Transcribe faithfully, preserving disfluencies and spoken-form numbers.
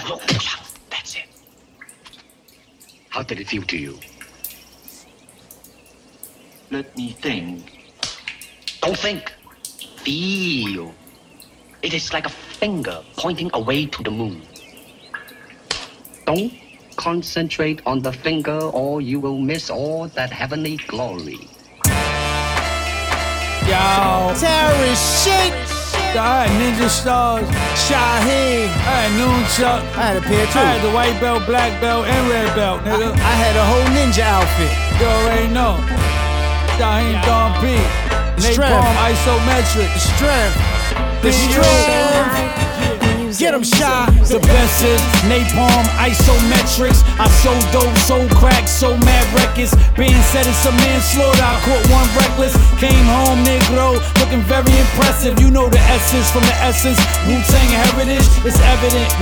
look, that's it. How did it feel to you? Let me think. Don't think. Feel. It is like a finger pointing away to the moon. Don't concentrate on the finger or you will miss all that heavenly glory. Yo, Terrorist shit. I had Ninja Stars, Shaheed. I had Nunchuck, I had a pair too. I had the white belt, black belt, and red belt, nigga. I had a whole ninja outfit. You already know. Shaheed Don P. Napalm Isometric. Strength. The strength. Get them shy. The best is Napalm Isometrics. I sold dope, sold crack, sold mad records. Being said it's a manslaughter, I caught one reckless. Came home, Negro, looking very impressive. You know the essence from the essence. Wu-Tang heritage, it's evident.